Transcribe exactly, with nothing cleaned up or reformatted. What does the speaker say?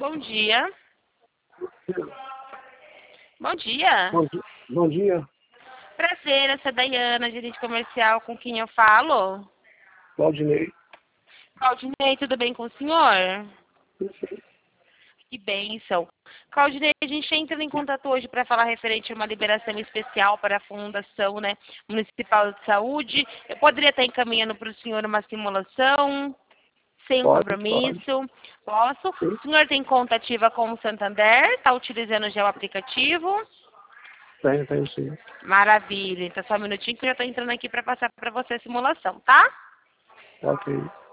bom dia. Bom dia. Bom, di- bom dia, Prazer, essa é a Dayana, gerente comercial, com quem eu falo. Claudinei. Claudinei, tudo bem com o senhor? Que bênção. Claudinei, a gente entra em contato hoje para falar referente a uma liberação especial para a Fundação, né, Municipal de Saúde. Eu poderia estar encaminhando para o senhor uma simulação, sem Pode, compromisso. Posso? Sim. O senhor tem conta ativa com o Santander? Está utilizando já o aplicativo? Tenho, tenho sim. Maravilha. Então, só um minutinho que eu já estou entrando aqui para passar para você a simulação, tá? Ok.